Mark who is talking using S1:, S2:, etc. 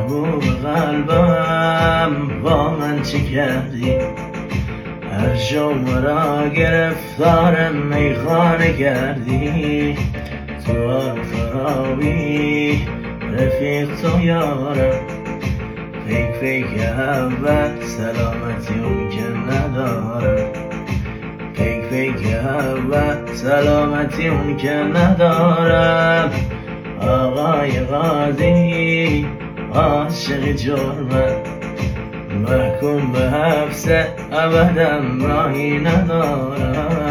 S1: محبوب قلبم با من چه کردی؟ هر شب مرا گرفتار میخانه کردی. تو خرابی رفیق تو یارم، فیک اول سلامتی اون که ندارم. فیک اول سلامتی اون که ندارم. آقای قاضی عاشق جرمم، محکوم به حبس ابدم راهی ندارم.